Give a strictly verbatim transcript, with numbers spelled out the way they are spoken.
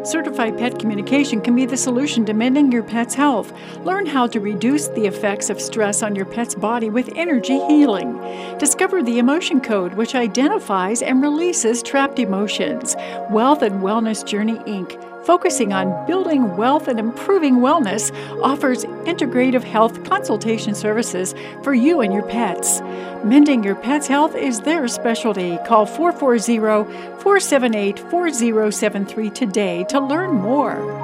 Certified Pet Communication can be the solution to mending your pet's health. Learn how to reduce the effects of stress on your pet's body with energy healing. Discover the Emotion Code, which identifies and releases trapped emotions. Wealth and Wellness Journey, Incorporated, focusing on building wealth and improving wellness, offers integrative health consultation services for you and your pets. Mending your pet's health is their specialty. Call four four zero, four seven eight, four zero seven three today to learn more.